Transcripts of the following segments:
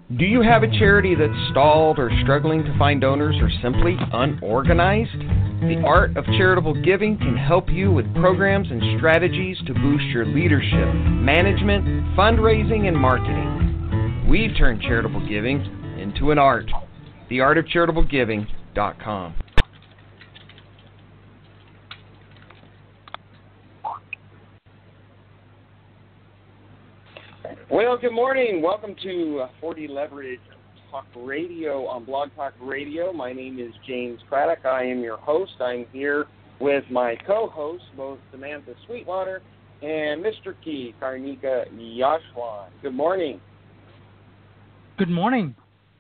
Do you have a charity that's stalled or struggling to find donors or simply unorganized? The Art of Charitable Giving can help you with programs and strategies to boost your leadership, management, fundraising, and marketing. We've turned charitable giving into an art. TheArtOfCharitableGiving.com. Well, good morning. Welcome to 40 Leverage Talk Radio on Blog Talk Radio. My name is James Craddock. I am your host. I'm here with my co-hosts, both Samantha Sweetwater and Mr. Key, Karnika Yashwan. Good morning. Good morning.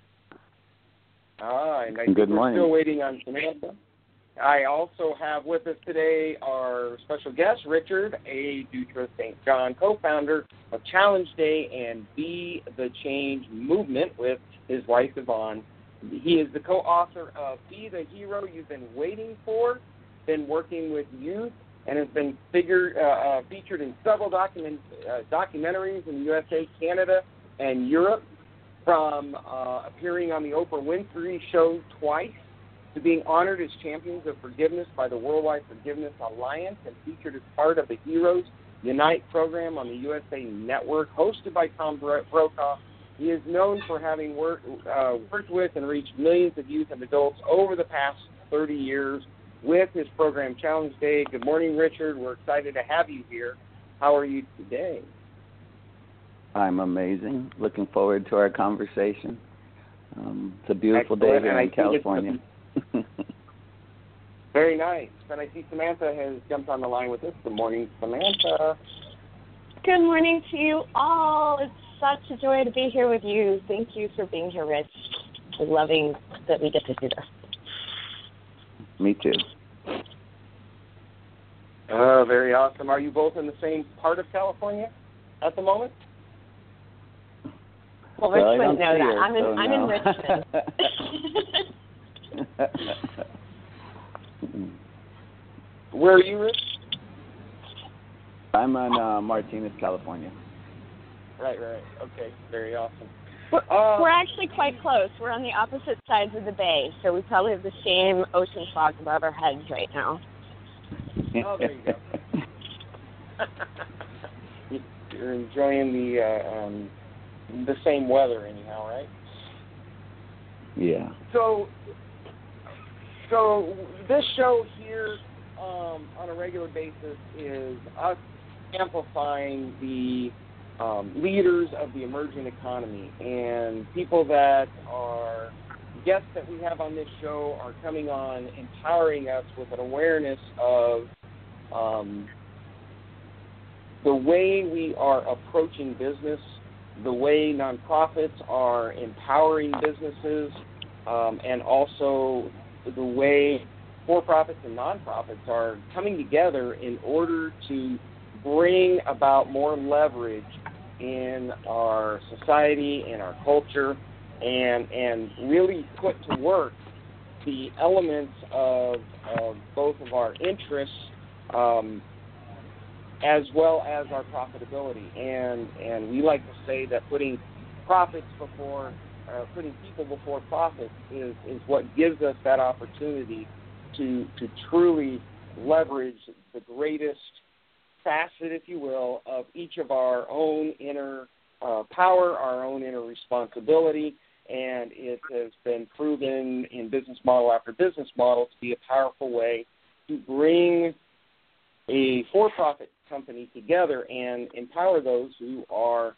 Good morning. We're still waiting on Samantha. I also have with us today our special guest, Richard A. Dutra St. John, co-founder of Challenge Day and Be the Change Movement with his wife, Yvonne. He is the co-author of Be the Hero You've Been Waiting For, been working with youth, and has been featured in several documentaries in the USA, Canada, and Europe, from appearing on the Oprah Winfrey Show twice, to being honored as champions of forgiveness by the Worldwide Forgiveness Alliance and featured as part of the Heroes Unite program on the USA Network, hosted by Tom Brokaw. He is known for having worked with and reached millions of youth and adults over the past 30 years with his program Challenge Day. Good morning, Richard. We're excited to have you here. How are you today? I'm amazing. Looking forward to our conversation. It's a beautiful day here in California. Very nice. And I see Samantha has jumped on the line with us. Good morning, Samantha. Good morning to you all. It's such a joy to be here with you. Thank you for being here, Rich. I'm loving that we get to do this. Me too. Very awesome. Are you both in the same part of California at the moment? Well, Rich wouldn't know that. I'm in Richmond. Where are you, Rich? I'm on Martinez, California. Right. Okay, very awesome. We're actually quite close. We're on the opposite sides of the bay, so we probably have the same ocean fog above our heads right now. Oh, there you go. You're enjoying the same weather anyhow, right? Yeah. So this show here on a regular basis is us amplifying the leaders of the emerging economy, and people that are guests that we have on this show are coming on, empowering us with an awareness of the way we are approaching business, the way nonprofits are empowering businesses, and also the way for-profits and nonprofits are coming together in order to bring about more leverage in our society, in our culture, and really put to work the elements of both of our interests as well as our profitability. And we like to say that putting people before profits is what gives us that opportunity to truly leverage the greatest facet, if you will, of each of our own inner power, our own inner responsibility, and it has been proven in business model after business model to be a powerful way to bring a for-profit company together and empower those who are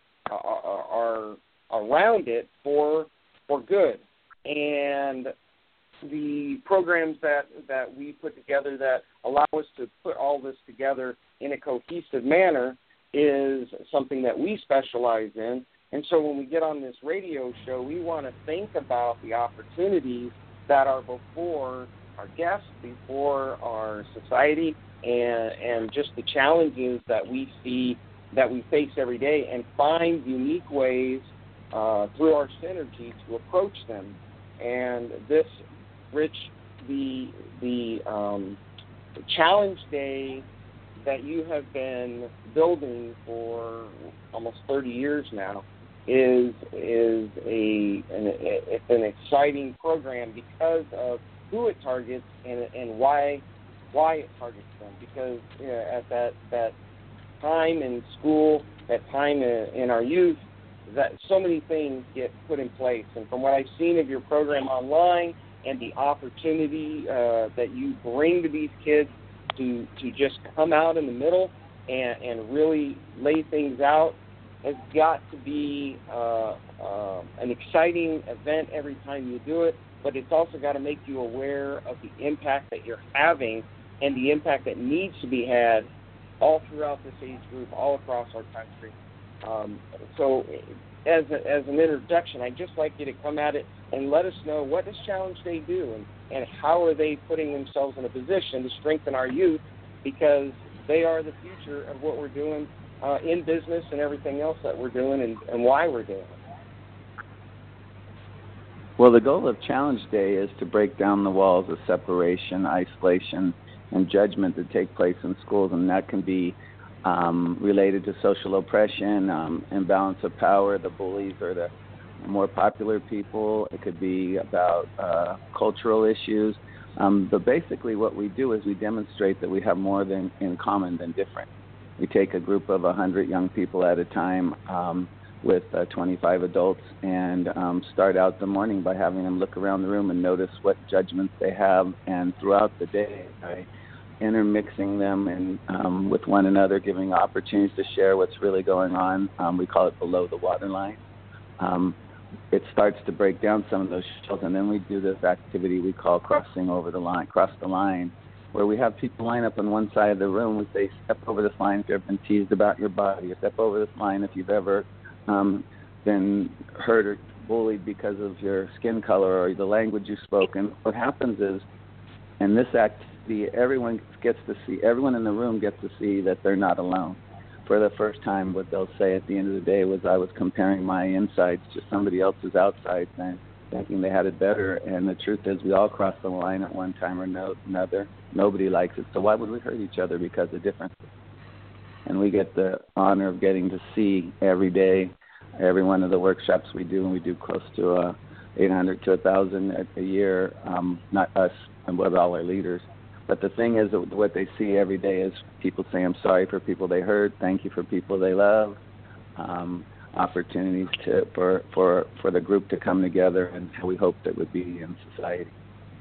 around it for good. And the programs that we put together that allow us to put all this together in a cohesive manner is something that we specialize in. And so when we get on this radio show, we want to think about the opportunities that are before our guests, before our society, and just the challenges that we see, that we face every day, and find unique ways through our synergy to approach them. And this, Rich, the Challenge Day that you have been building for almost 30 years now is a an exciting program because of who it targets and why it targets them. Because at that time in school, that time in our youth, that so many things get put in place. And from what I've seen of your program online and the opportunity that you bring to these kids to just come out in the middle and really lay things out, has got to be an exciting event every time you do it, but it's also got to make you aware of the impact that you're having and the impact that needs to be had all throughout this age group, all across our country. So as an introduction, I'd just like you to come at it and let us know, what does Challenge Day do, and how are they putting themselves in a position to strengthen our youth, because they are the future of what we're doing in business and everything else that we're doing and why we're doing it. Well, the goal of Challenge Day is to break down the walls of separation, isolation, and judgment that take place in schools, and that can be related to social oppression, imbalance of power, the bullies or the more popular people. It could be about cultural issues. But basically what we do is we demonstrate that we have more in common than different. We take a group of 100 young people at a time with 25 adults and start out the morning by having them look around the room and notice what judgments they have, and throughout the day by intermixing them and with one another, giving opportunities to share what's really going on. We call it below the waterline. It starts to break down some of those shells, and then we do this activity we call cross the line, where we have people line up on one side of the room. We say, step over this line if you've been teased about your body, or step over this line if you've ever been hurt or bullied because of your skin color or the language you've spoken. What happens is, in this activity, everyone in the room gets to see that they're not alone. For the first time, what they'll say at the end of the day was, I was comparing my insides to somebody else's outsides and thinking they had it better. And the truth is, we all cross the line at one time or another. Nobody likes it. So why would we hurt each other because of differences? And we get the honor of getting to see every day, every one of the workshops we do, and we do close to 800 to 1,000 a year, not us, and with all our leaders. But the thing is, that what they see every day is people say, I'm sorry for people they hurt, thank you for people they love, opportunities for the group to come together, and how we hope that would be in society.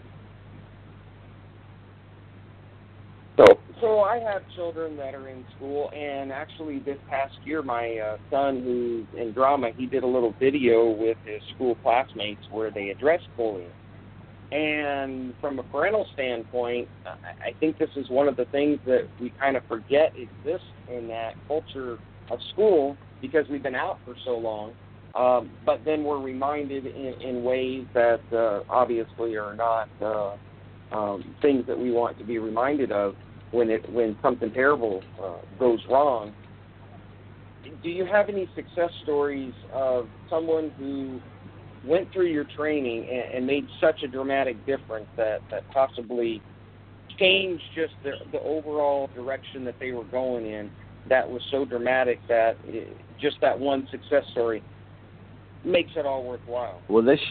So I have children that are in school, and actually this past year, my son, who's in drama, he did a little video with his school classmates where they addressed bullying. And from a parental standpoint, I think this is one of the things that we kind of forget exists in that culture of school because we've been out for so long. But then we're reminded in ways that obviously are not things that we want to be reminded of when something terrible goes wrong. Do you have any success stories of someone who went through your training and made such a dramatic difference that possibly changed just the overall direction that they were going in, that was so dramatic that just that one success story makes it all worthwhile? Well, this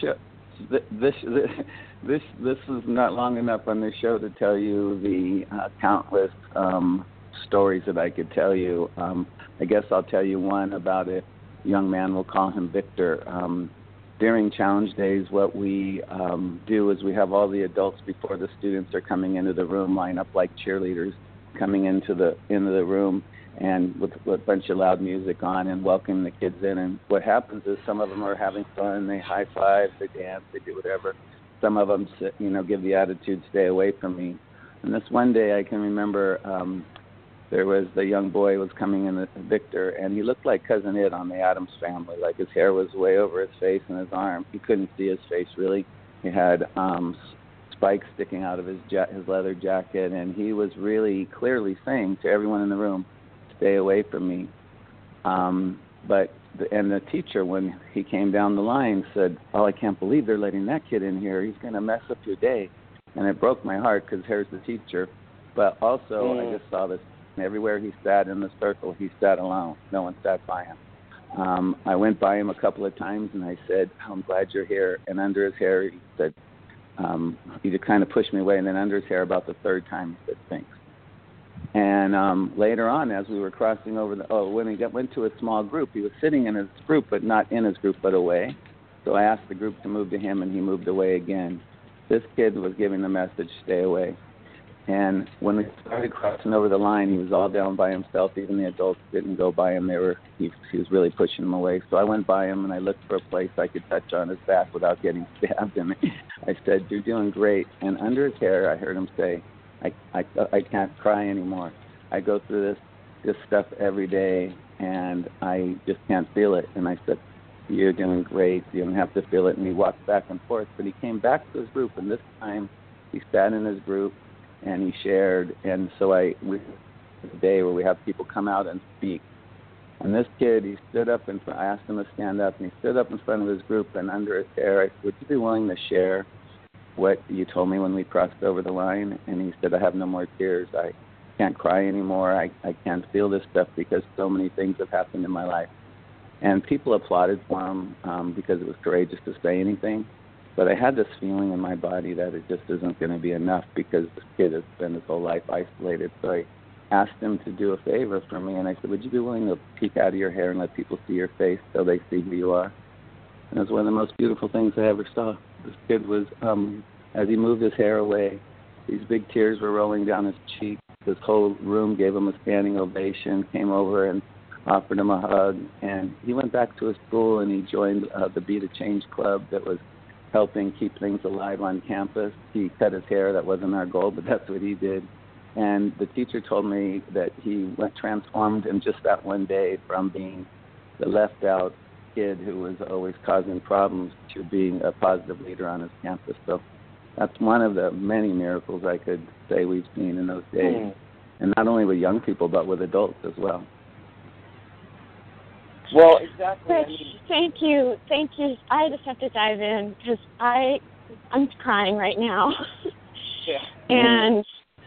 is not long enough on this show to tell you the countless stories that I could tell you. I guess I'll tell you one about a young man. We'll call him Victor. During Challenge Days, what we do is we have all the adults before the students are coming into the room line up like cheerleaders, coming into the room and with a bunch of loud music on and welcoming the kids in. And what happens is some of them are having fun. They high five, they dance, they do whatever. Some of them, give the attitude, stay away from me. And this one day I can remember there was the young boy was coming in, Victor, and he looked like Cousin Ed on the Addams Family. Like his hair was way over his face and his arm. You couldn't see his face really. He had spikes sticking out of his leather jacket, and he was really clearly saying to everyone in the room, stay away from me. But the teacher, when he came down the line, said, oh, I can't believe they're letting that kid in here. He's going to mess up your day. And it broke my heart because here's the teacher. But also I just saw this. Everywhere he sat in the circle, he sat alone. No one sat by him. I went by him a couple of times, and I said, I'm glad you're here. And under his hair, he said, he just kind of pushed me away. And then under his hair, about the third time, he said, thanks. And later on, as we were crossing over when he went to a small group, he was sitting in his group, but not in his group, but away. So I asked the group to move to him, and he moved away again. This kid was giving the message, stay away. And when we started crossing over the line, he was all down by himself. Even the adults didn't go by him. He was really pushing him away. So I went by him, and I looked for a place I could touch on his back without getting stabbed. And I said, you're doing great. And under his hair, I heard him say, I can't cry anymore. I go through this stuff every day, and I just can't feel it. And I said, you're doing great. You don't have to feel it. And he walked back and forth. But he came back to his group, and this time he sat in his group, and he shared. And so we had a day where we have people come out and speak. And this kid, he stood up in front. I asked him to stand up, and he stood up in front of his group, and under his hair, I said, would you be willing to share what you told me when we crossed over the line? And he said, I have no more tears. I can't cry anymore. I can't feel this stuff because so many things have happened in my life. And people applauded for him because it was courageous to say anything. But I had this feeling in my body that it just isn't going to be enough because this kid has spent his whole life isolated. So I asked him to do a favor for me, and I said, would you be willing to peek out of your hair and let people see your face so they see who you are? And it was one of the most beautiful things I ever saw. This kid was, as he moved his hair away, these big tears were rolling down his cheeks. This whole room gave him a standing ovation, came over and offered him a hug. And he went back to his school, and he joined the Be the Change Club that was helping keep things alive on campus. He cut his hair. That wasn't our goal, but that's what he did. And the teacher told me that he went transformed in just that one day from being the left-out kid who was always causing problems to being a positive leader on his campus. So that's one of the many miracles I could say we've seen in those days. And not only with young people, but with adults as well. Well, exactly. Rich, thank you. I just have to dive in because I'm crying right now. Yeah.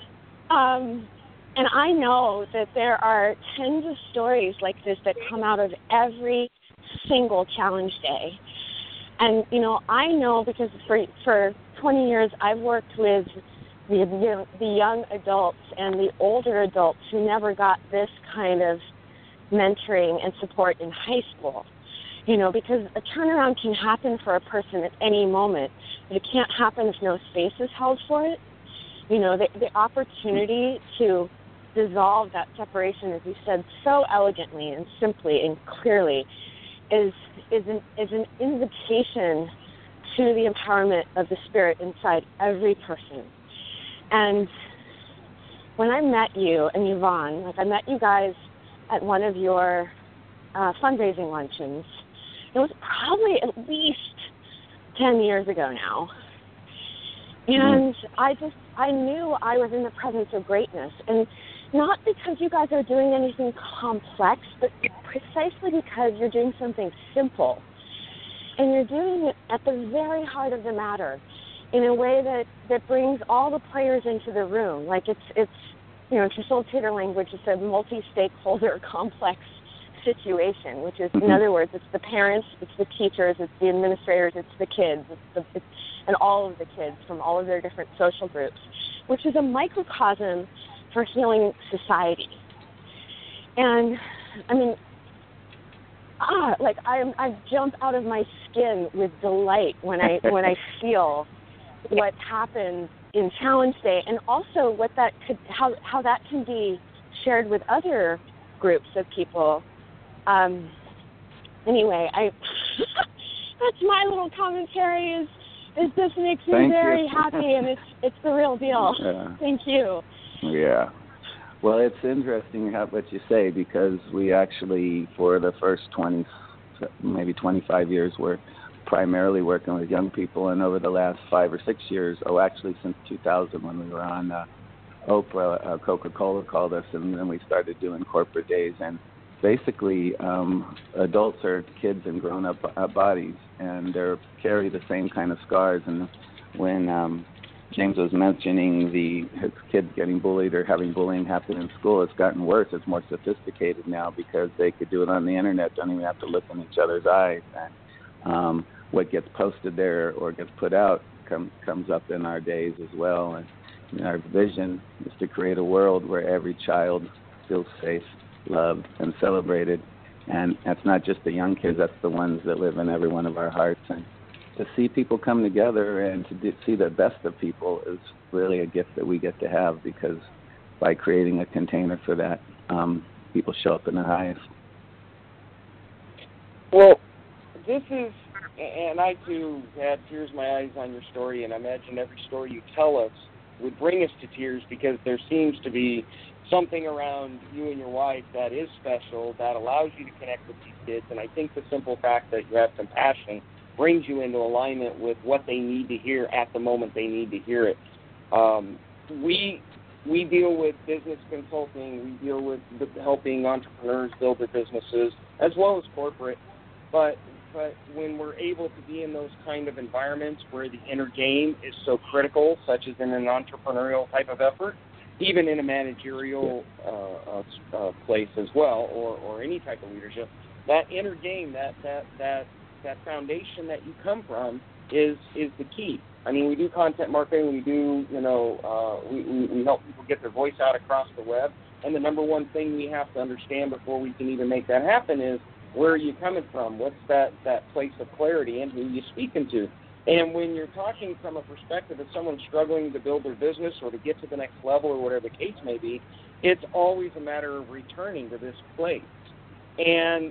And I know that there are tons of stories like this that come out of every single challenge day. And, I know because for 20 years I've worked with the young adults and the older adults who never got this kind of mentoring and support in high school. Because a turnaround can happen for a person at any moment, but it can't happen if no space is held for it. The opportunity to dissolve that separation, as you said so elegantly and simply and clearly, is an invitation to the empowerment of the spirit inside every person. And when I met you and Yvonne, I met you guys at one of your fundraising luncheons. It was probably at least 10 years ago now. And I knew I was in the presence of greatness. And not because you guys are doing anything complex, but precisely because you're doing something simple. And you're doing it at the very heart of the matter in a way that brings all the players into the room. Like it's in facilitator language, it's a multi-stakeholder complex situation, which is, in other words, it's the parents, it's the teachers, it's the administrators, it's the kids, and all of the kids from all of their different social groups, which is a microcosm for healing society. And, I jump out of my skin with delight when I feel what happens in Challenge Day, and also how that can be shared with other groups of people. Anyway, that's my little commentary. Is this makes me very happy, and it's the real deal. Yeah. Thank you. Yeah. Well, it's interesting what you say, because we actually, for the first 20, maybe 25 years, were primarily working with young people, and over the last 5 or 6 years, actually since 2000 when we were on Oprah, Coca-Cola called us, and then we started doing corporate days. And basically, adults are kids in grown-up bodies, and they carry the same kind of scars. And when James was mentioning his kids getting bullied or having bullying happen in school. It's gotten worse. It's more sophisticated now because they could do it on the internet, don't even have to look in each other's eyes. And what gets posted there or gets put out comes up in our days as well. And our vision is to create a world where every child feels safe, loved, and celebrated. And that's not just the young kids, that's the ones that live in every one of our hearts. And to see people come together and to see the best of people is really a gift that we get to have, because by creating a container for that, people show up in the highest. Well, this is, and I too had tears in my eyes on your story, and I imagine every story you tell us would bring us to tears, because there seems to be something around you and your wife that is special, that allows you to connect with these kids. And I think the simple fact that you have compassion brings you into alignment with what they need to hear at the moment they need to hear it. We deal with business consulting. We deal with helping entrepreneurs build their businesses as well as corporate. But when we're able to be in those kind of environments where the inner game is so critical, such as in an entrepreneurial type of effort, even in a managerial place as well, or any type of leadership, that inner game, that foundation that you come from is the key. I mean, we do content marketing, we do, we help people get their voice out across the web, and the number one thing we have to understand before we can even make that happen is, where are you coming from? What's that place of clarity, and who are you speaking to? And when you're talking from a perspective of someone struggling to build their business or to get to the next level or whatever the case may be, it's always a matter of returning to this place. And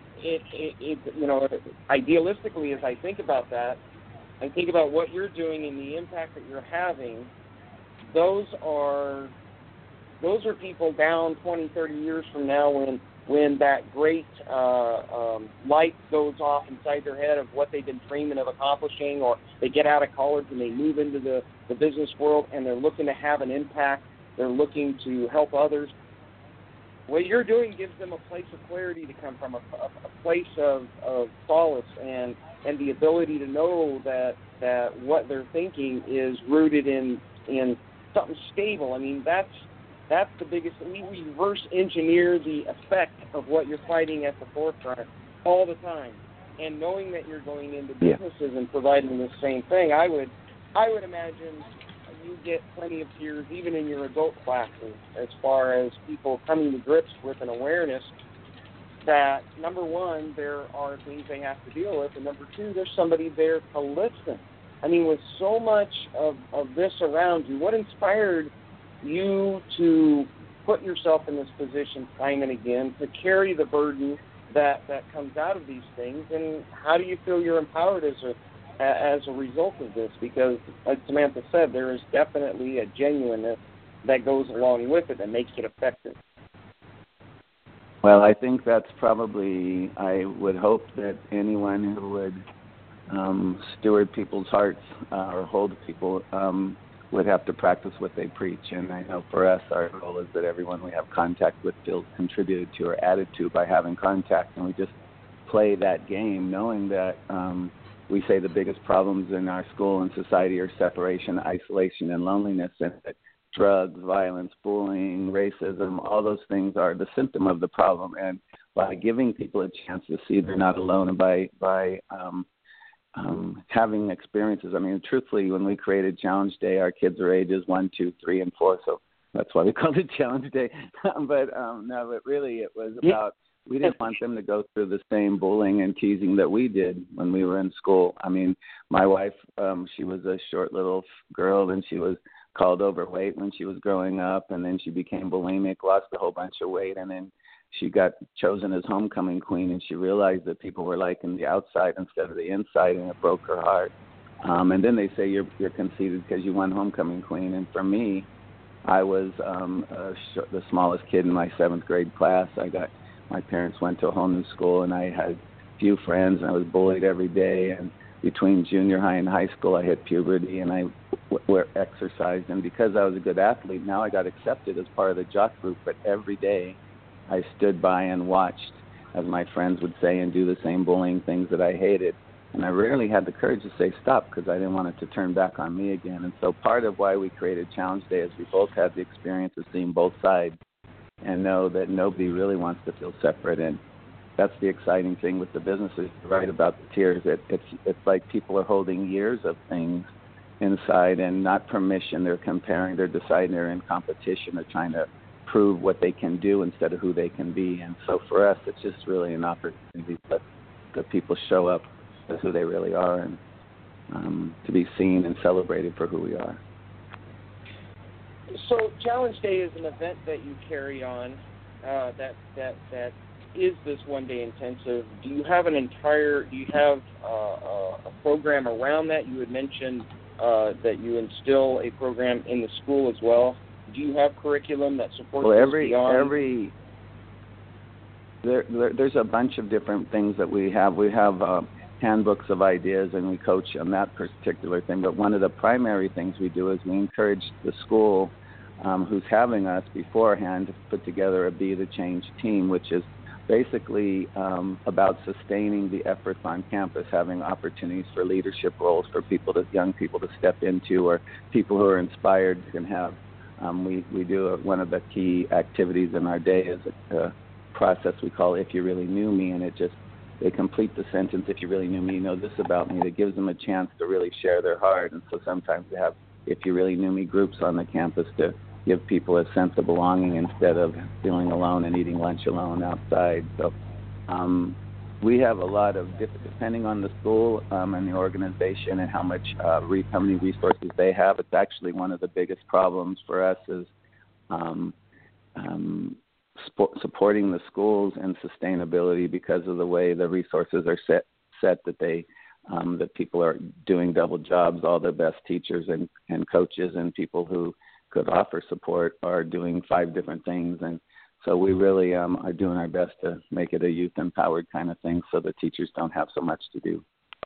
idealistically, as I think about that, I think about what you're doing and the impact that you're having. Those are people down 20, 30 years from now when that great light goes off inside their head of what they've been dreaming of accomplishing, or they get out of college and they move into the business world and they're looking to have an impact, they're looking to help others. What you're doing gives them a place of clarity to come from, a place of solace and the ability to know that what they're thinking is rooted in something stable. I mean, that's the biggest. We reverse engineer the effect of what you're fighting at the forefront all the time. And knowing that you're going into businesses and providing the same thing, I would imagine you get plenty of tears even in your adult classes, as far as people coming to grips with an awareness that, number one, there are things they have to deal with, and number two, there's somebody there to listen. I mean, with so much of this around you, what inspired you to put yourself in this position time and again, to carry the burden that comes out of these things, and how do you feel you're empowered as a result of this? Because, like Samantha said, there is definitely a genuineness that goes along with it that makes it effective. Well, I think that's probably, I would hope that anyone who would steward people's hearts or hold people would have to practice what they preach. And I know for us, our goal is that everyone we have contact with feels contributed to or added to by having contact. And we just play that game knowing that we say the biggest problems in our school and society are separation, isolation, and loneliness, and that drugs, violence, bullying, racism, all those things are the symptom of the problem. And by giving people a chance to see they're not alone, and by having experiences. I mean, truthfully, when we created Challenge Day, our kids are ages 1, 2, 3, and 4, so that's why we called it Challenge Day. But really it was about, we didn't want them to go through the same bullying and teasing that we did when we were in school. I mean, my wife, she was a short little girl, and she was called overweight when she was growing up, and then she became bulimic, lost a whole bunch of weight, and then she got chosen as homecoming queen, and she realized that people were liking the outside instead of the inside, and it broke her heart. And then they say you're conceited because you won homecoming queen. And for me, I was the smallest kid in my 7th grade class. My parents went to a whole new school, and I had few friends, and I was bullied every day. And between junior high and high school, I hit puberty, and I exercised. And because I was a good athlete, now I got accepted as part of the jock group. But every day, I stood by and watched, as my friends would say, and do the same bullying things that I hated. And I rarely had the courage to say stop because I didn't want it to turn back on me again. And so part of why we created Challenge Day is we both had the experience of seeing both sides and know that nobody really wants to feel separate. And that's the exciting thing with the businesses, right, about the tiers. It's like people are holding years of things inside and not permission. They're comparing, they're deciding, they're in competition, they're trying to prove what they can do instead of who they can be. And so for us, it's just really an opportunity to let people show up as who they really are and to be seen and celebrated for who we are. So Challenge Day is an event that you carry on that is this one-day intensive. Do you have a program around that? You had mentioned that you instill a program in the school as well. Do you have curriculum that supports beyond? There's a bunch of different things that we have. We have handbooks of ideas, and we coach on that particular thing. But one of the primary things we do is we encourage the school who's having us beforehand to put together a Be the Change team, which is basically about sustaining the efforts on campus, having opportunities for leadership roles for young people to step into, or people who are inspired can have. We do one of the key activities in our day is a process we call If You Really Knew Me, and they complete the sentence, if you really knew me, you know this about me. That gives them a chance to really share their heart. And so sometimes we have If You Really Knew Me groups on the campus to give people a sense of belonging instead of feeling alone and eating lunch alone outside. So we have a lot of, depending on the school and the organization and how many resources they have, it's actually one of the biggest problems for us is supporting the schools and sustainability because of the way the resources are set that that people are doing double jobs. All the best teachers and coaches and people who could offer support are doing 5 different things. And so we really are doing our best to make it a youth-empowered kind of thing so the teachers don't have so much to do.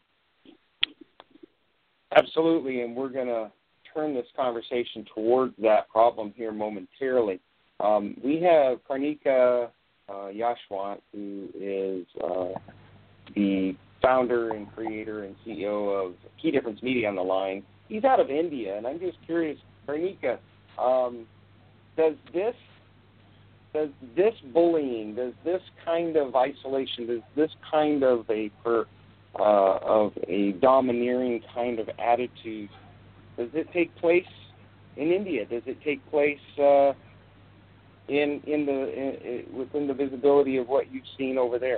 Absolutely, and we're going to turn this conversation towards that problem here momentarily. We have Karnika Yashwant, who is the founder and creator and CEO of Key Difference Media on the line. He's out of India, and I'm just curious, Karnika, does this bullying, does this kind of isolation, does this kind of a domineering kind of attitude, does it take place in India? Does it take place within the visibility of what you've seen over there?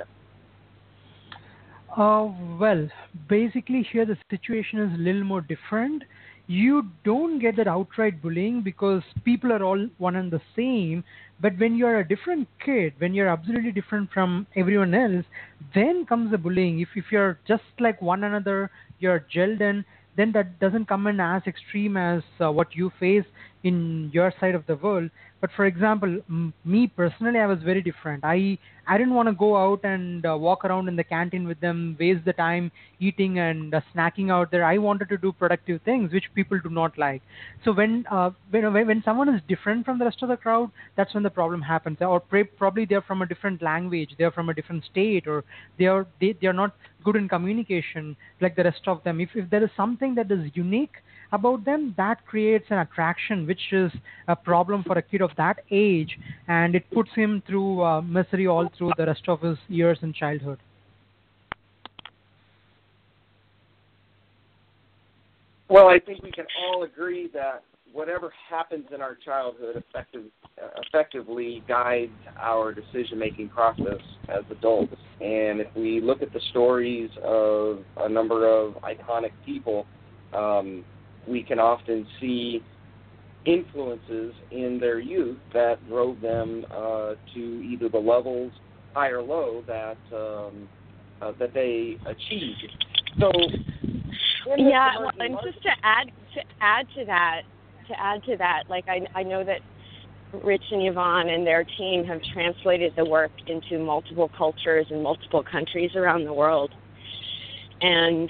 Well, basically here the situation is a little more different. You don't get that outright bullying because people are all one and the same. But when you're a different kid, when you're absolutely different from everyone else, then comes the bullying. If you're just like one another, you're gelled in, then that doesn't come in as extreme as what you face in your side of the world. But for example, me personally, I was very different. I didn't want to go out and walk around in the canteen with them, waste the time eating and snacking out there. I wanted to do productive things, which people do not like. So when someone is different from the rest of the crowd, that's when the problem happens. Or probably they're from a different language, they're from a different state, or they're not good in communication like the rest of them. If there is something that is unique about them, that creates an attraction, which is a problem for a kid of that age, and it puts him through misery all through the rest of his years in childhood. Well, I think we can all agree that whatever happens in our childhood effectively guides our decision-making process as adults. And if we look at the stories of a number of iconic people, we can often see influences in their youth that drove them to either the levels, high or low, that they achieved. So, yeah, well, and just to add to that, like I know that Rich and Yvonne and their team have translated the work into multiple cultures and multiple countries around the world, and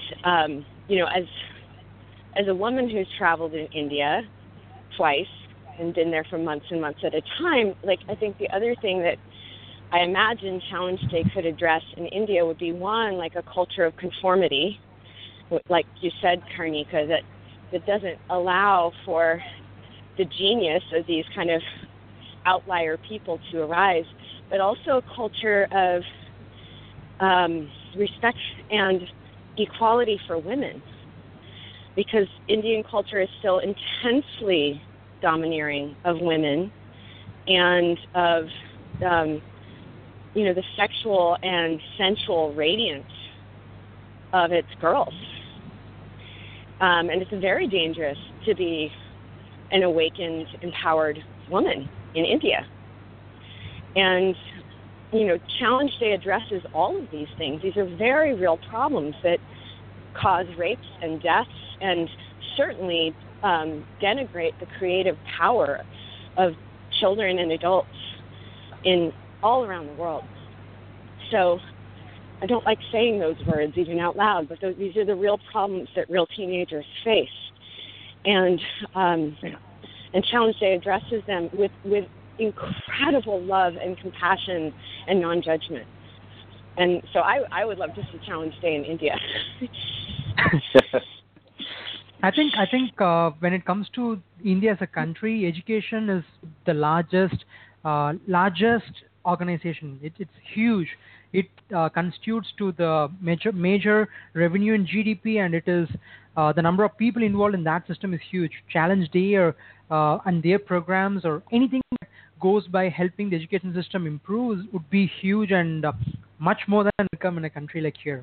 as a woman who's traveled in India twice and been there for months and months at a time, like I think the other thing that I imagine Challenge Day could address in India would be, one, like a culture of conformity, like you said, Karnika, that doesn't allow for the genius of these kind of outlier people to arise, but also a culture of respect and equality for women, because Indian culture is still intensely domineering of women and of the sexual and sensual radiance of its girls. And it's very dangerous to be an awakened, empowered woman in India. And, Challenge Day addresses all of these things. These are very real problems that cause rapes and deaths and certainly denigrate the creative power of children and adults in all around the world. So I don't like saying those words even out loud, but these are the real problems that real teenagers face. And Challenge Day addresses them with incredible love and compassion and non-judgment. And so I would love to see Challenge Day in India. I think when it comes to India as a country, education is the largest organization. It's huge. It constitutes to the major revenue in GDP, and it is the number of people involved in that system is huge. Challenge Day and their programs or anything that goes by helping the education system improve would be huge and much more than welcome in a country like here.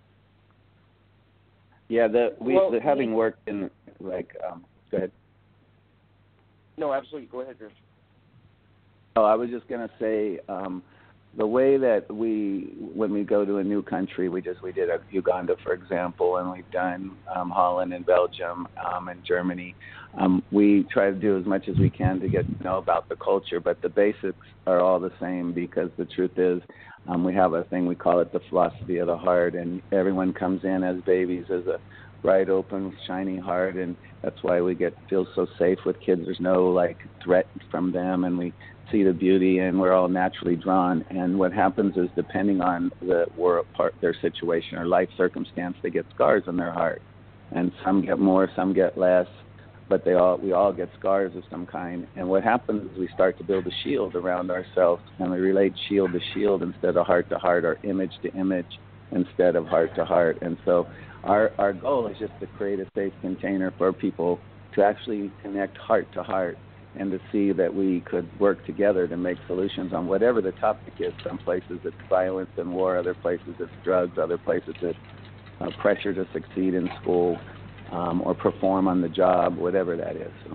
Yeah, having worked in go ahead. No, absolutely. Go ahead, Rich. Oh, I was just going to say the way that when we go to a new country, we did Uganda, for example, and we've done Holland and Belgium and Germany. We try to do as much as we can to get to know about the culture, but the basics are all the same, because the truth is we have a thing, we call it the philosophy of the heart, and everyone comes in as babies as a bright, open, shiny heart, and that's why we feel so safe with kids. There's no threat from them, and we see the beauty, and we're all naturally drawn. And what happens is, depending on their situation or life circumstance, they get scars on their heart, and some get more, some get less, but we all get scars of some kind. And what happens is we start to build a shield around ourselves, and we relate shield to shield instead of heart to heart, or image to image instead of heart to heart. And so our goal is just to create a safe container for people to actually connect heart to heart, and to see that we could work together to make solutions on whatever the topic is. Some places it's violence and war, other places it's drugs, other places it's pressure to succeed in school or perform on the job, whatever that is. So.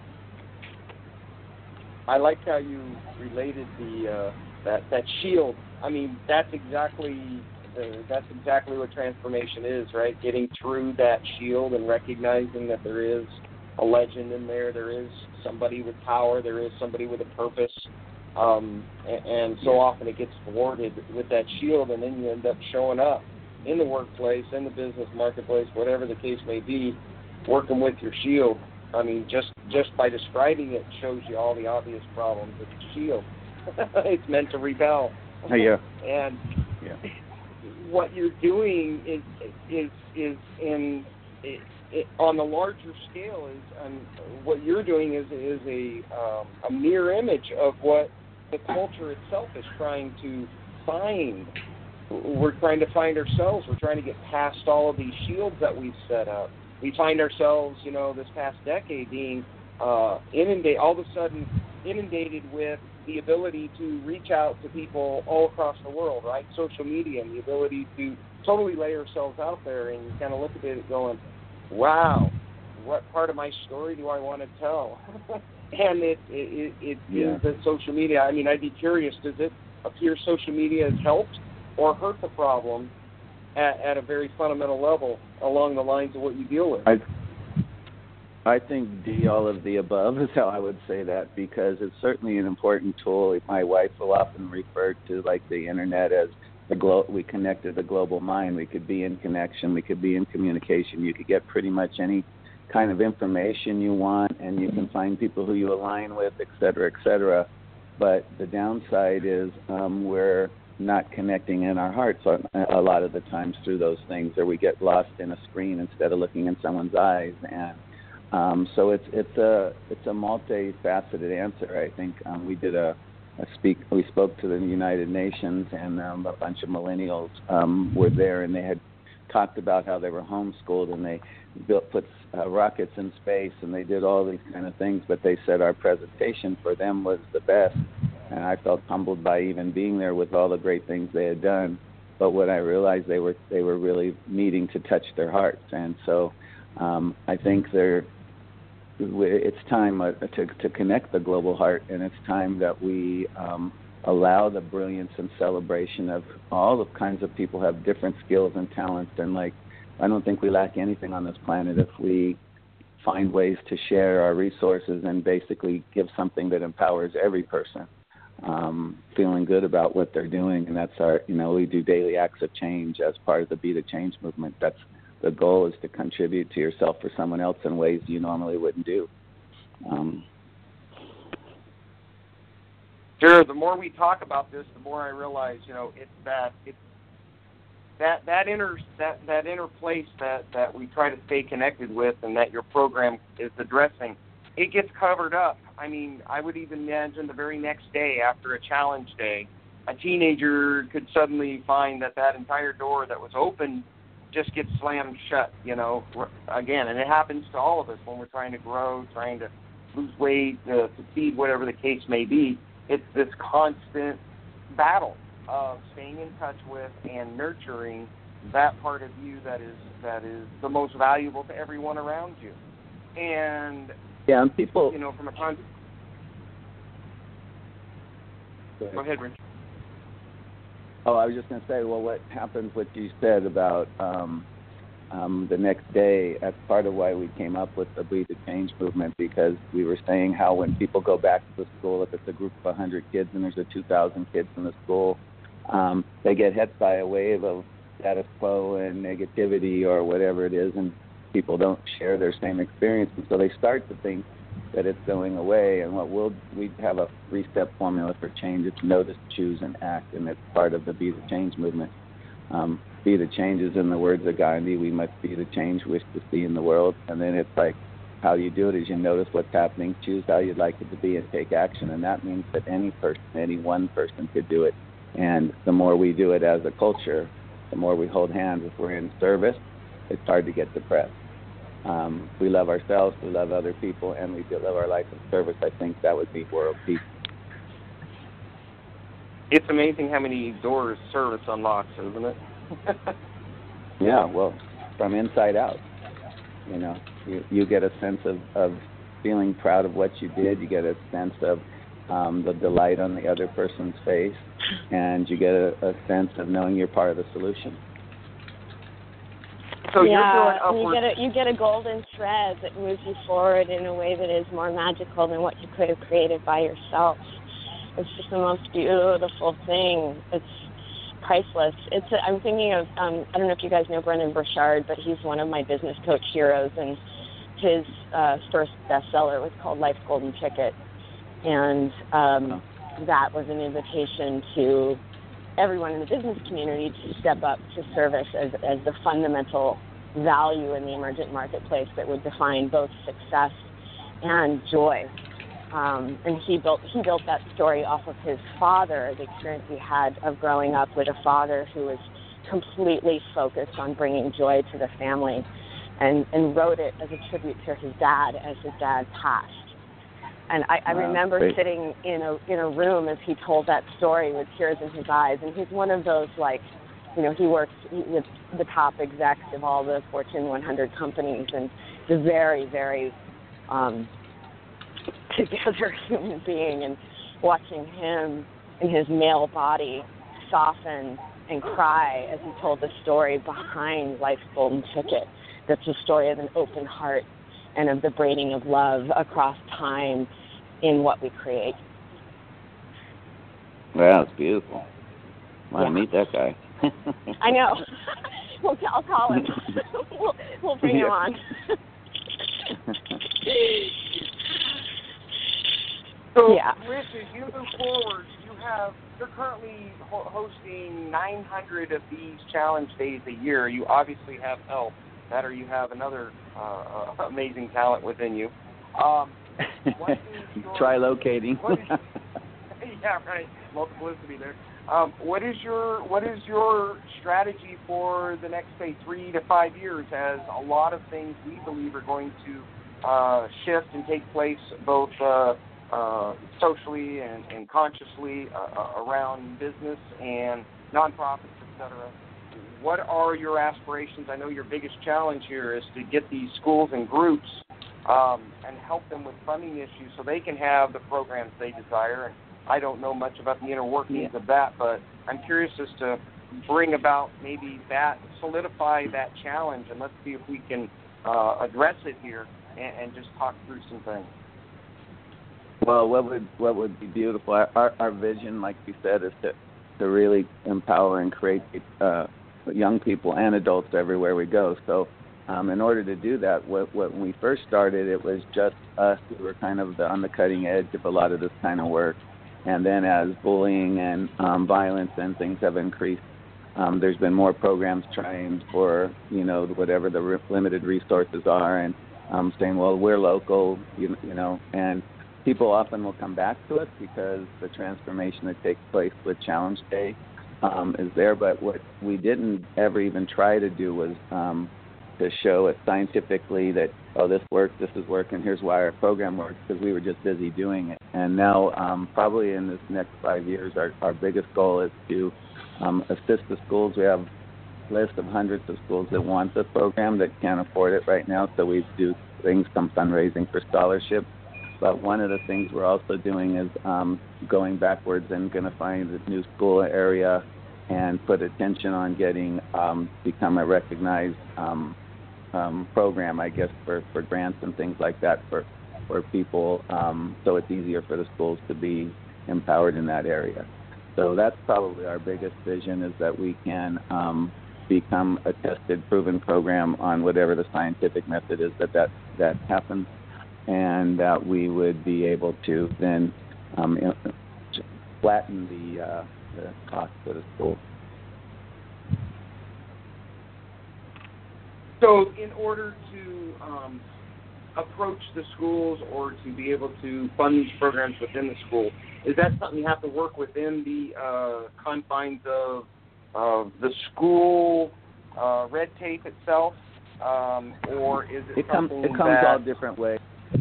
I like how you related that shield. I mean, that's exactly what transformation is, right? Getting through that shield and recognizing that there is a legend in there. There is somebody with power. There is somebody with a purpose. And so often it gets thwarted with that shield, and then you end up showing up in the workplace, in the business marketplace, whatever the case may be, working with your shield. I mean, just by describing it shows you all the obvious problems with the shield. It's meant to repel. Yeah. And what you're doing is on the larger scale what you're doing is a mirror image of what the culture itself is trying to find. We're trying to find ourselves. We're trying to get past all of these shields that we've set up. We find ourselves, this past decade being all of a sudden inundated with the ability to reach out to people all across the world, right? Social media, and the ability to totally lay ourselves out there and kind of look at it going, wow, what part of my story do I want to tell? And it is the social media. I mean, I'd be curious, does it appear social media has helped or hurt the problem at a very fundamental level along the lines of what you deal with? I think all of the above is how I would say that, because it's certainly an important tool. My wife will often refer to the internet as we connected the global mind. We could be in connection. We could be in communication. You could get pretty much any kind of information you want, and you can find people who you align with, et cetera, et cetera. But the downside is we're not connecting in our hearts a lot of the times through those things, or we get lost in a screen instead of looking in someone's eyes. And so it's a multifaceted answer. I think we spoke to the United Nations, and a bunch of millennials were there, and they had talked about how they were homeschooled, and they put rockets in space, and they did all these kind of things, but they said our presentation for them was the best, and I felt humbled by even being there with all the great things they had done. But what I realized, they were really needing to touch their hearts, and so I think it's time to connect the global heart, and it's time that we allow the brilliance and celebration of all the kinds of people who have different skills and talents. And I don't think we lack anything on this planet if we find ways to share our resources and basically give something that empowers every person, feeling good about what they're doing. And that's we do daily acts of change as part of the Be the Change movement. That's the goal, is to contribute to yourself or someone else in ways you normally wouldn't do. Sure. The more we talk about this, the more I realize, it's that inner place that we try to stay connected with, and that your program is addressing. It gets covered up. I mean, I would even imagine the very next day after a challenge day, a teenager could suddenly find that entire door that was open just gets slammed shut. Again, and it happens to all of us when we're trying to grow, trying to lose weight, succeed, whatever the case may be. It's this constant battle of staying in touch with and nurturing that part of you that is the most valuable to everyone around you. And people, from a con. Go ahead, Rich. Oh, I was just going to say, well, what happens, what you said about the next day, that's part of why we came up with the Be the Change movement, because we were saying how when people go back to the school, if it's a group of 100 kids and there's 2,000 kids in the school, they get hit by a wave of status quo and negativity or whatever it is, and people don't share their same experience, and so they start to think that it's going away. And we have a 3-step formula for change. It's notice, choose, and act, and it's part of the Be the Change movement. Be the change is in the words of Gandhi. We must be the change we wish to see in the world. And then it's like, how you do it is you notice what's happening, choose how you'd like it to be, and take action. And that means that any one person could do it. And the more we do it as a culture, the more we hold hands. If we're in service, it's hard to get depressed. We love ourselves, we love other people, and we live our life in service. I think that would be world peace. It's amazing how many doors service unlocks, isn't it? Yeah, well, from inside out. You get a sense of feeling proud of what you did. You get a sense of the delight on the other person's face, and you get a sense of knowing you're part of the solution. So you're doing upward. You get a golden thread that moves you forward in a way that is more magical than what you could have created by yourself. It's just the most beautiful thing. It's priceless. I'm thinking of, I don't know if you guys know Brendan Burchard, but he's one of my business coach heroes, and his first bestseller was called Life's Golden Ticket. And that was an invitation to everyone in the business community to step up to service as the fundamental value in the emergent marketplace that would define both success and joy. And he built that story off of his father, the experience he had of growing up with a father who was completely focused on bringing joy to the family, and wrote it as a tribute to his dad as his dad passed. And I remember sitting in a room as he told that story with tears in his eyes. And he's one of those, he works with the top execs of all the Fortune 100 companies, and he's a very, very together human being. And watching him in his male body soften and cry as he told the story behind Life's Golden Ticket, that's a story of an open heart and of the braiding of love across time in what we create. Wow, it's beautiful. I want to meet that guy. I know. I'll call him. We'll bring him on. So, Rich, as you move forward, you you're currently hosting 900 of these challenge days a year. You obviously have help, that or you have another amazing talent within you. Try locating. Yeah, right. Multiplicity there. What is your strategy for the next, say, 3 to 5 years, as a lot of things we believe are going to shift and take place both socially and consciously around business and nonprofits, et cetera? What are your aspirations? I know your biggest challenge here is to get these schools and groups and help them with funding issues so they can have the programs they desire. And I don't know much about the inner workings of that, but I'm curious as to bring about maybe that, solidify that challenge, and let's see if we can address it here and just talk through some things. Well, what would be beautiful, our vision, like we said, is to really empower and create young people and adults everywhere we go. So in order to do that, when we first started, it was just us. We were kind of on the cutting edge of a lot of this kind of work. And then as bullying and violence and things have increased, there's been more programs trying for, whatever the limited resources are, and saying, well, we're local, and people often will come back to us because the transformation that takes place with Challenge Day is there. But what we didn't ever even try to do was to show it scientifically that, this works, this is working, here's why our program works, because we were just busy doing it. And now, probably in this next 5 years, our biggest goal is to assist the schools. We have a list of hundreds of schools that want the program that can't afford it right now, so we do things, some fundraising for scholarships. But one of the things we're also doing is going backwards and going to find a new school area and put attention on getting become a recognized program, I guess, for grants and things like that for people, so it's easier for the schools to be empowered in that area. So that's probably our biggest vision, is that we can become a tested, proven program on whatever the scientific method is that happens, and that we would be able to then flatten the cost for the school. So in order to approach the schools or to be able to fund these programs within the school, is that something you have to work within the confines of the school red tape itself, or is it something it comes all different ways.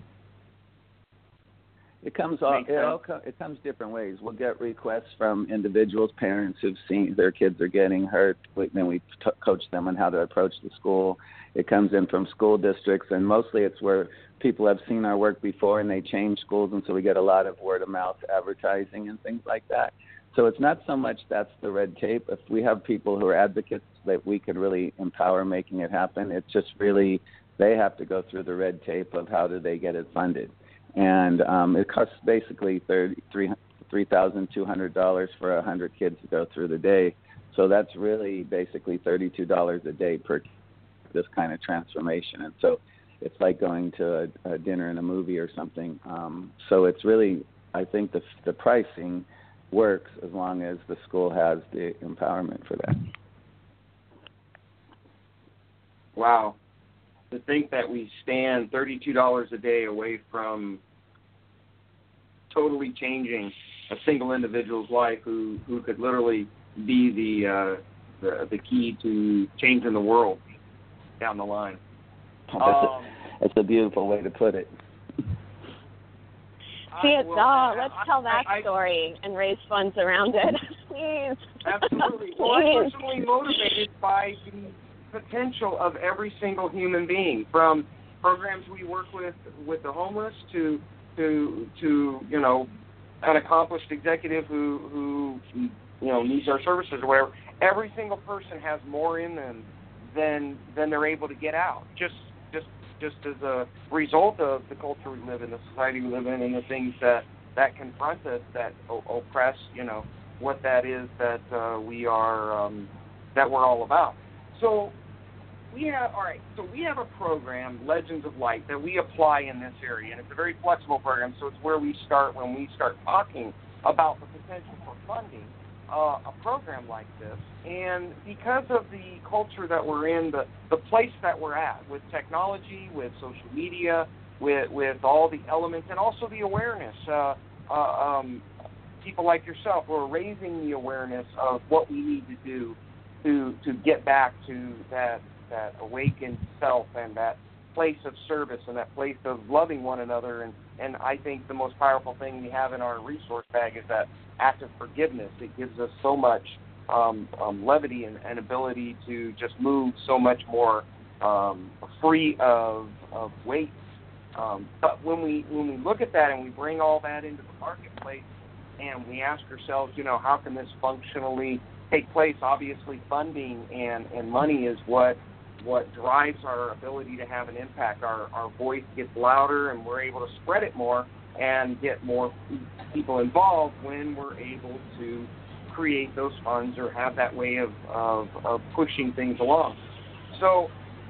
It comes different ways. We'll get requests from individuals, parents who've seen their kids are getting hurt. Then we coach them on how to approach the school. It comes in from school districts, and mostly it's where people have seen our work before and they change schools, and so we get a lot of word-of-mouth advertising and things like that. So it's not so much that's the red tape. If we have people who are advocates that we could really empower making it happen, it's just really they have to go through the red tape of how do they get it funded. And it costs basically $3,200 for 100 kids to go through the day. So that's really basically $32 a day per this kind of transformation. And so it's like going to a dinner and a movie or something. So it's really, I think the pricing works as long as the school has the empowerment for that. Wow. To think that we stand $32 a day away from totally changing a single individual's life who could literally be the key to changing the world down the line. That's a beautiful way to put it. Let's tell that story and raise funds around it. Please. Absolutely. Well, I'm personally motivated by the potential of every single human being, from programs we work with the homeless to an accomplished executive who needs our services or whatever. Every single person has more in them than they're able to get out. Just as a result of the culture we live in, the society we live in, and the things that confront us, that oppress, what that is that we are that we're all about. So we have a program, Legends of Light, that we apply in this area, and it's a very flexible program. So it's where we start when we start talking about the potential for funding a program like this. And because of the culture that we're in, the place that we're at with technology, with social media, with all the elements, and also the awareness, people like yourself who are raising the awareness of what we need to do to get back to that awakened self and that place of service and that place of loving one another. And I think the most powerful thing we have in our resource bag is that act of forgiveness. It gives us so much levity and ability to just move so much more free of weight. But when we look at that and we bring all that into the marketplace and we ask ourselves, how can this functionally take place? Obviously, funding and money is what drives our ability to have an impact. Our voice gets louder and we're able to spread it more and get more people involved when we're able to create those funds or have that way of pushing things along. So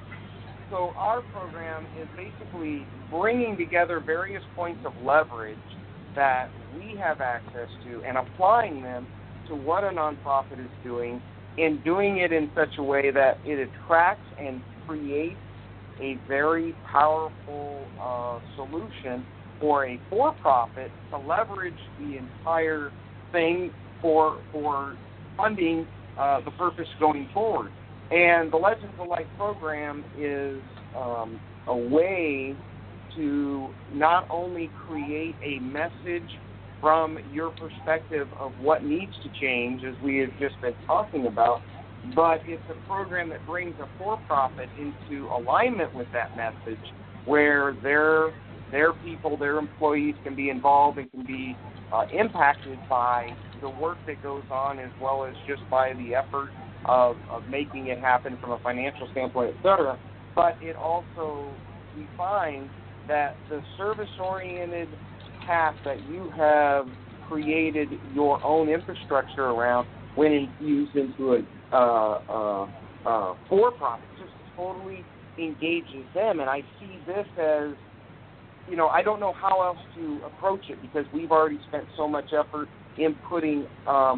our program is basically bringing together various points of leverage that we have access to and applying them to what a nonprofit is doing, and doing it in such a way that it attracts and creates a very powerful solution for a for-profit to leverage the entire thing for funding the purpose going forward. And the Legends of Light program is a way to not only create a message from your perspective of what needs to change, as we have just been talking about, but it's a program that brings a for-profit into alignment with that message, where their people, their employees can be involved and can be impacted by the work that goes on, as well as just by the effort of making it happen from a financial standpoint, et cetera. But it also, we find that the service-oriented path that you have created your own infrastructure around, when infused into a for-profit, just totally engages them. And I see this as, I don't know how else to approach it, because we've already spent so much effort in putting,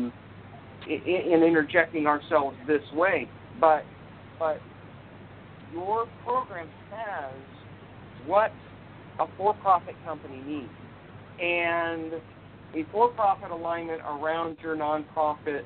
in interjecting ourselves this way. But your program has what a for-profit company needs. And a for-profit alignment around your nonprofit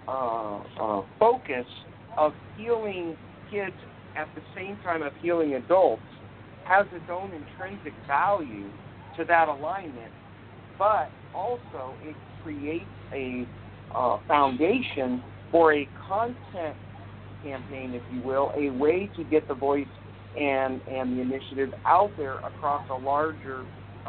focus of healing kids at the same time of healing adults has its own intrinsic value to that alignment, but also it creates a foundation for a content campaign, if you will, a way to get the voice and the initiative out there across a larger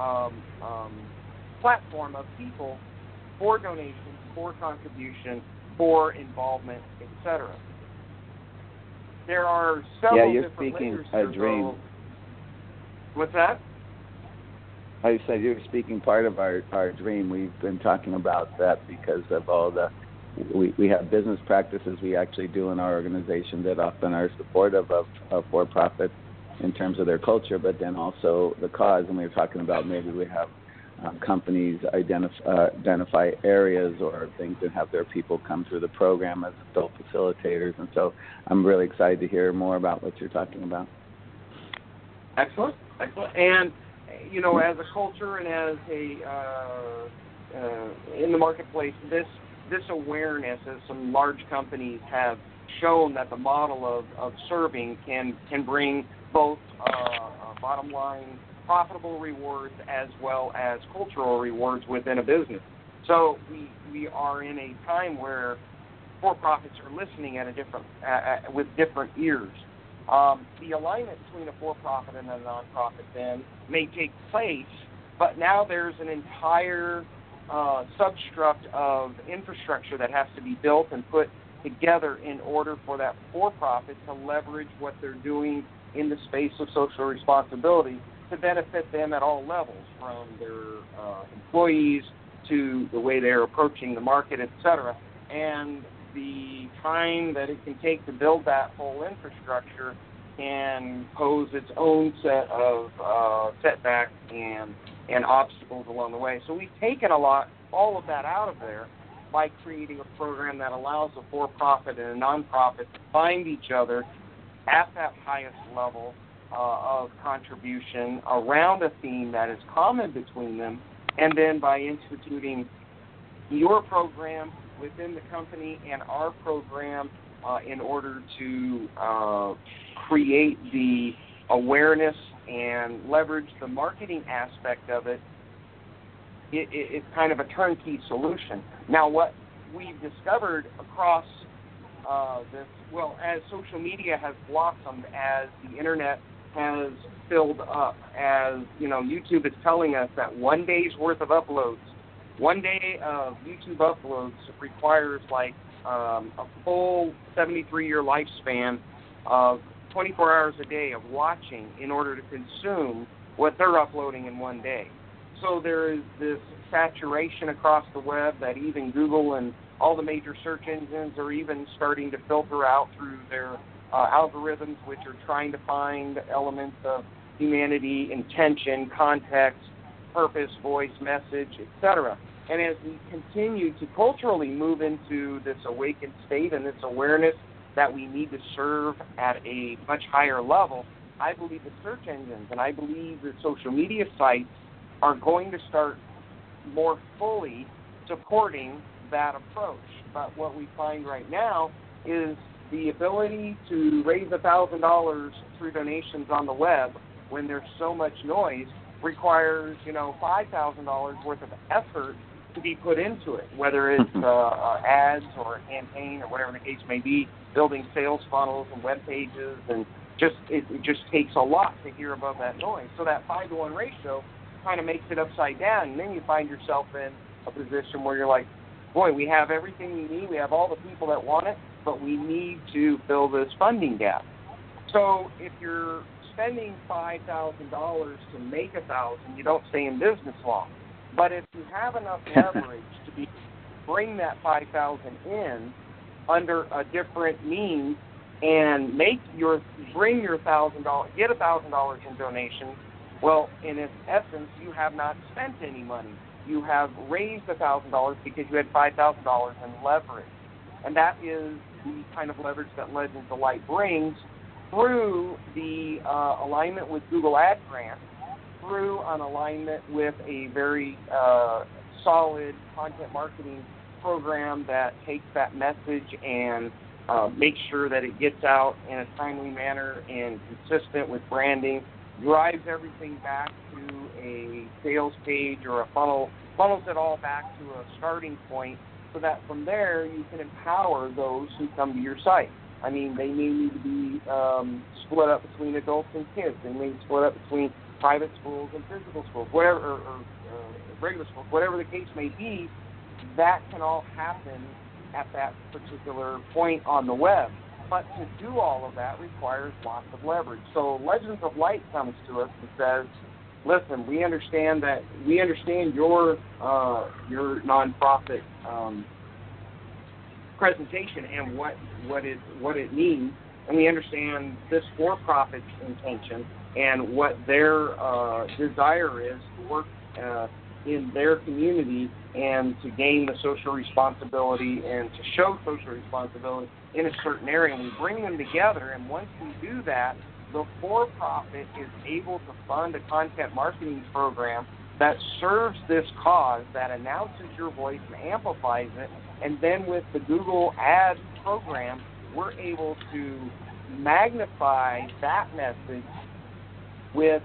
platform of people for donations, for contribution, for involvement, etc. There are several different layers here. A dream. What's that? I said you're speaking part of our dream. We've been talking about that because of all we have business practices we actually do in our organization that often are supportive of for-profit in terms of their culture, but then also the cause. And we were talking about maybe we have companies identify areas or things that have their people come through the program as adult facilitators. And so I'm really excited to hear more about what you're talking about. Excellent. And, as a culture and as in the marketplace, this awareness, as some large companies have shown that the model of serving can bring both bottom line profitable rewards as well as cultural rewards within a business. So we are in a time where for-profits are listening at a different with different ears. The alignment between a for-profit and a nonprofit then may take place, but now there's an entire substruct of infrastructure that has to be built and put together in order for that for-profit to leverage what they're doing in the space of social responsibility to benefit them at all levels, from their employees to the way they're approaching the market, et cetera. And the time that it can take to build that whole infrastructure can pose its own set of setbacks and obstacles along the way. So we've taken a lot all of that out of there by creating a program that allows a for-profit and a non-profit to find each other at that highest level of contribution around a theme that is common between them, and then by instituting your program within the company and our program in order to create the awareness and leverage the marketing aspect of it, it's kind of a turnkey solution. Now, what we've discovered across this, well, as social media has blossomed, as the internet has filled up, as, you know, YouTube is telling us that 1 day's worth of uploads, 1 day of YouTube uploads requires like a full 73-year lifespan of 24 hours a day of watching in order to consume what they're uploading in 1 day. So there is this saturation across the web that even Google and all the major search engines are even starting to filter out through their algorithms, which are trying to find elements of humanity, intention, context, purpose, voice, message, etc. And as we continue to culturally move into this awakened state and this awareness that we need to serve at a much higher level, I believe the search engines and I believe the social media sites are going to start more fully supporting that approach. But what we find right now is the ability to raise $1,000 through donations on the web when there's so much noise requires, $5,000 worth of effort to be put into it, whether it's ads or a campaign or whatever the case may be, building sales funnels and web pages, and it just takes a lot to hear above that noise. So that 5-to-1 ratio kind of makes it upside down, and then you find yourself in a position where you're like, boy, we have everything we need, we have all the people that want it, but we need to fill this funding gap. So if you're spending $5,000 to make $1,000, you don't stay in business long. But if you have enough leverage to bring that $5,000 in under a different means and bring your $1,000, get $1,000 in donations, well, in its essence, you have not spent any money. You have raised $1,000 because you had $5,000 in leverage. And that is the kind of leverage that Legends of Light brings through the alignment with Google Ad Grants, through an alignment with a very solid content marketing program that takes that message and makes sure that it gets out in a timely manner and consistent with branding, drives everything back to a sales page or a funnels it all back to a starting point so that from there you can empower those who come to your site. I mean, they may need to be split up between adults and kids. They may split up between private schools and physical schools, whatever, or regular schools, whatever the case may be. That can all happen at that particular point on the web. But to do all of that requires lots of leverage. So Legends of Light comes to us and says, listen, we understand your nonprofit presentation and what it means, and we understand this for-profit intention and what their desire is to work in their community and to gain the social responsibility and to show social responsibility in a certain area. And we bring them together, and once we do that, the for-profit is able to fund a content marketing program that serves this cause, that announces your voice and amplifies it, and then with the Google Ads program, we're able to magnify that message with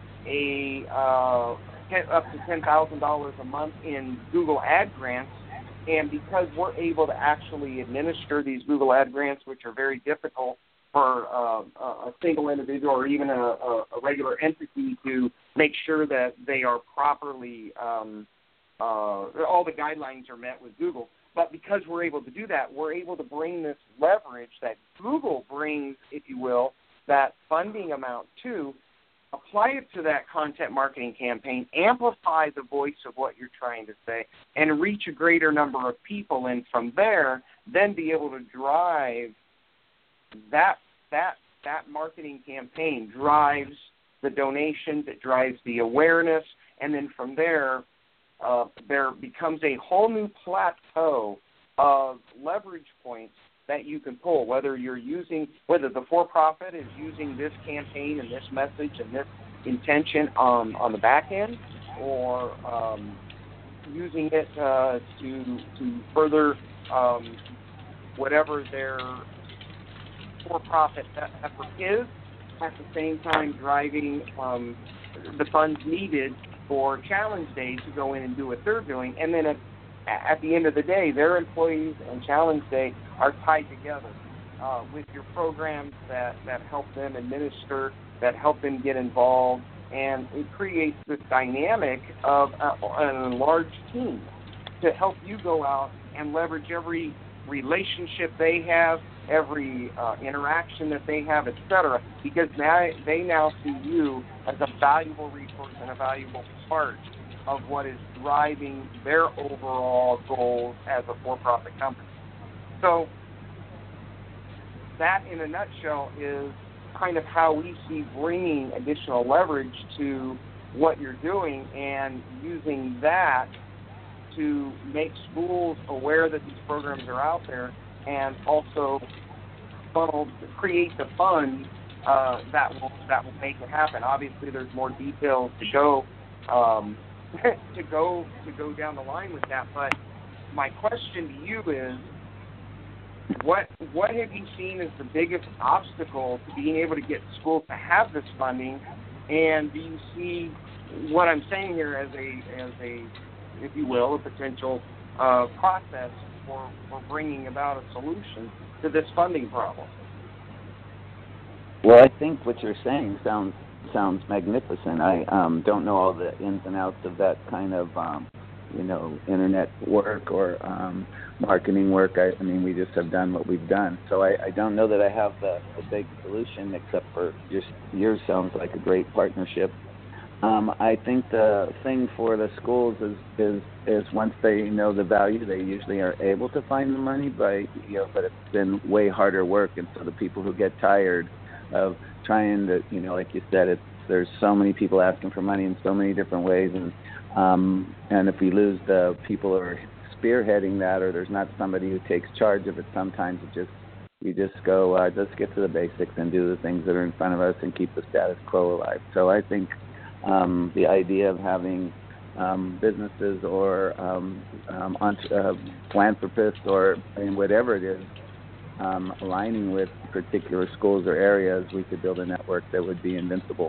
up to $10,000 a month in Google Ad Grants. And because we're able to actually administer these Google Ad Grants, which are very difficult for a single individual or even a regular entity to make sure that they are properly, all the guidelines are met with Google. But because we're able to do that, we're able to bring this leverage that Google brings, if you will, that funding amount to, apply it to that content marketing campaign, amplify the voice of what you're trying to say, and reach a greater number of people. And from there, then be able to drive that marketing campaign, drives the donations, it drives the awareness, and then from there, there becomes a whole new plateau of leverage points that you can pull, whether the for-profit is using this campaign and this message and this intention on the back end, or using it to further whatever their for-profit effort is, at the same time driving the funds needed for Challenge Day to go in and do what they're doing. And then at the end of the day, their employees and Challenge Day are tied together with your programs that help them administer, that help them get involved, and it creates this dynamic of an enlarged team to help you go out and leverage every relationship they have, every interaction that they have, etc., because now they see you as a valuable resource and a valuable part of what is driving their overall goals as a for-profit company. So that, in a nutshell, is kind of how we see bringing additional leverage to what you're doing and using that to make schools aware that these programs are out there, and also create the funds that will make it happen. Obviously, there's more details to go to go down the line with that. But my question to you is, what have you seen as the biggest obstacle to being able to get schools to have this funding? And do you see what I'm saying here as a if you will, a potential process for bringing about a solution to this funding problem? Well, I think what you're saying sounds magnificent. I don't know all the ins and outs of that kind of internet work or marketing work. I mean, we just have done what we've done. So I don't know that I have the big solution, except for just yours sounds like a great partnership. I think the thing for the schools is once they know the value, they usually are able to find the money. But it's been way harder work, and so the people who get tired of trying to, like you said, there's so many people asking for money in so many different ways, and if we lose the people who are spearheading that, or there's not somebody who takes charge of it, sometimes you just go, let's get to the basics and do the things that are in front of us and keep the status quo alive. So I think the idea of having businesses or philanthropists or whatever it is, aligning with particular schools or areas, we could build a network that would be invincible.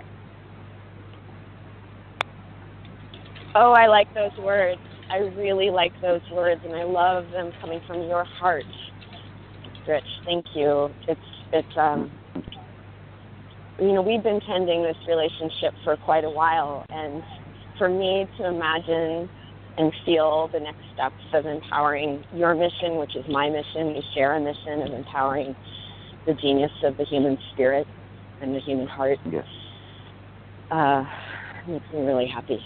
Oh, I like those words. I really like those words, and I love them coming from your heart, Rich. Thank you. It's we've been tending this relationship for quite a while, and for me to imagine and feel the next steps of empowering your mission, which is my mission, we share a mission of empowering the genius of the human spirit and the human heart. Yes. Makes me really happy.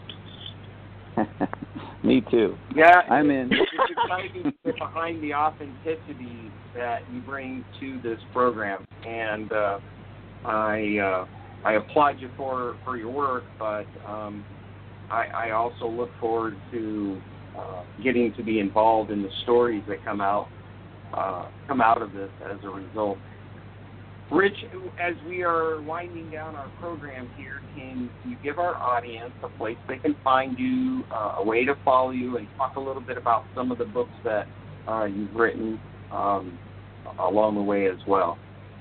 Me too. Yeah, I'm in. It's exciting to get behind the authenticity that you bring to this program, and I applaud you for your work, but I also look forward to getting to be involved in the stories that come out of this as a result. Rich, as we are winding down our program here, can you give our audience a place they can find you, a way to follow you, and talk a little bit about some of the books that you've written along the way as well?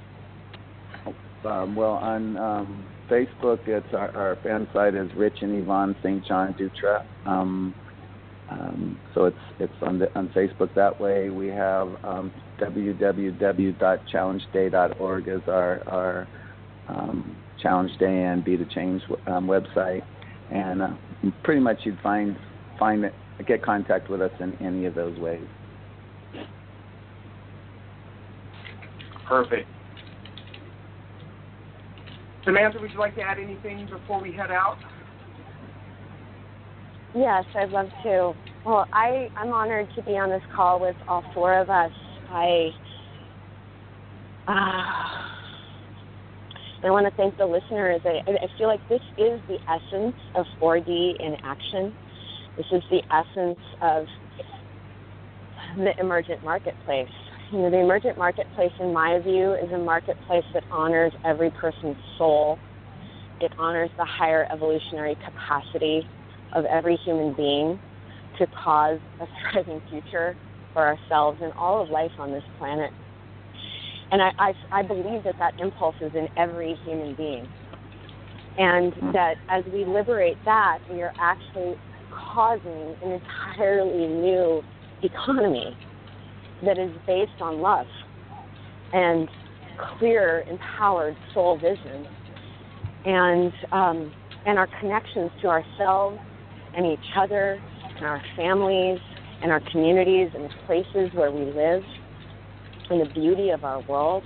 Well, on Facebook, it's our fan site is Rich and Yvonne St. John Dutra. So it's on Facebook that way. We have www.challengeday.org as our Challenge Day and Be the Change website, and pretty much you'd find it, get contact with us in any of those ways. Perfect. Samantha, would you like to add anything before we head out? Yes, I'd love to. Well, I'm honored to be on this call with all four of us. I want to thank the listeners. I feel like this is the essence of 4D in action. This is the essence of the emergent marketplace. The emergent marketplace, in my view, is a marketplace that honors every person's soul. It honors the higher evolutionary capacity of every human being to cause a thriving future for ourselves and all of life on this planet. And I believe that impulse is in every human being. And that as we liberate that, we are actually causing an entirely new economy that is based on love and clear, empowered soul vision and our connections to ourselves and each other and our families and our communities and the places where we live and the beauty of our world.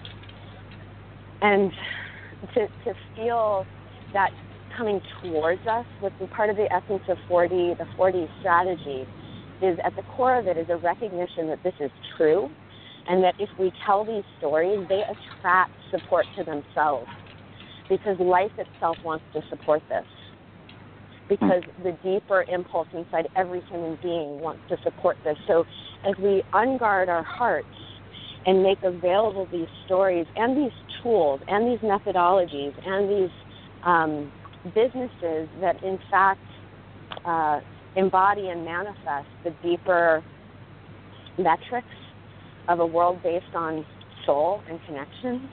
And to feel that coming towards us, with part of the essence of 4D, the 4D strategy, is at the core of it is a recognition that this is true, and that if we tell these stories, they attract support to themselves, because life itself wants to support this, because the deeper impulse inside every human being wants to support this. So as we unguard our hearts and make available these stories and these tools and these methodologies and these businesses that in fact embody and manifest the deeper metrics of a world based on soul and connection,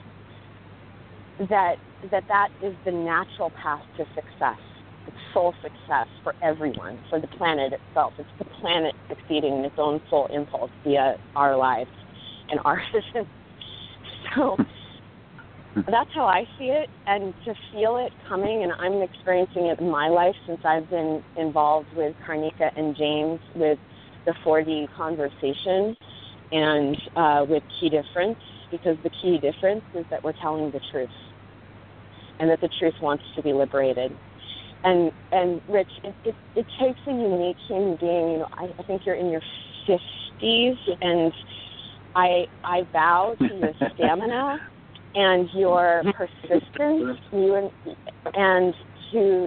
that is the natural path to success. It's soul success for everyone, for the planet itself. It's the planet succeeding in its own soul impulse via our lives and our vision. So that's how I see it, and to feel it coming, and I'm experiencing it in my life since I've been involved with Karnika and James with the 4D conversation and with Key Difference, because the key difference is that we're telling the truth and that the truth wants to be liberated. And Rich, it takes a unique human being. You know, I think you're in your 50s, and I bow to your stamina and your persistence, and to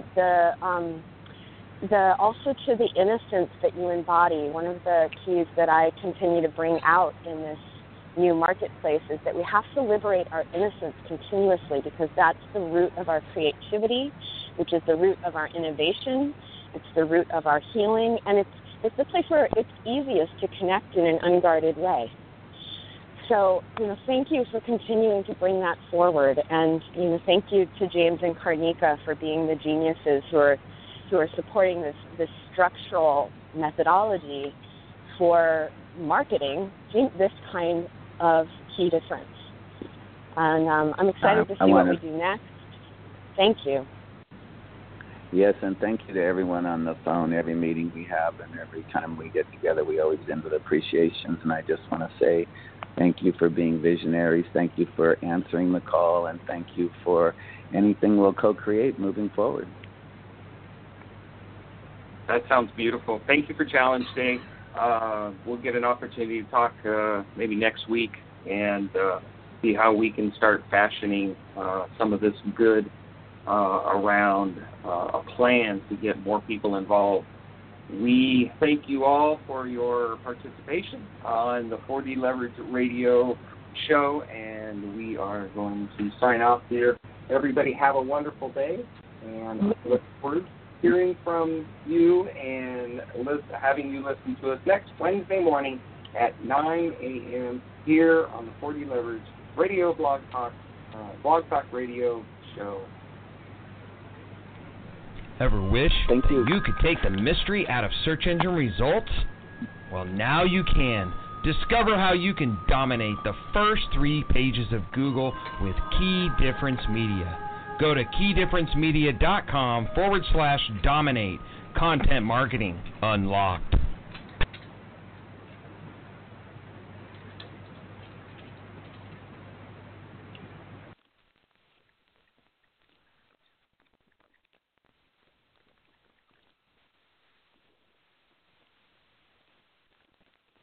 the also to the innocence that you embody. One of the keys that I continue to bring out in this new marketplace is that we have to liberate our innocence continuously, because that's the root of our creativity, which is the root of our innovation. It's the root of our healing, and it's the place where it's easiest to connect in an unguarded way. So, thank you for continuing to bring that forward, and thank you to James and Karnika for being the geniuses who are supporting this structural methodology for marketing this kind of key difference. And I'm excited to see what we do next. Thank you. Yes, and thank you to everyone on the phone. Every meeting we have and every time we get together, we always end with appreciations. And I just want to say thank you for being visionaries. Thank you for answering the call. And thank you for anything we'll co-create moving forward. That sounds beautiful. Thank you for Challenge Day. We'll get an opportunity to talk maybe next week and see how we can start fashioning some of this good around a plan to get more people involved. We thank you all for your participation on the 4D Leverage Radio show, and we are going to sign off here. Everybody have a wonderful day, and look forward to hearing from you and having you listen to us next Wednesday morning at 9 a.m. here on the 4D Leverage Radio Blog Talk Radio show. Ever wish you could take the mystery out of search engine results? Well, now you can. Discover how you can dominate the first 3 pages of Google with Key Difference Media. Go to keydifferencemedia.com/dominate. Content marketing unlocked.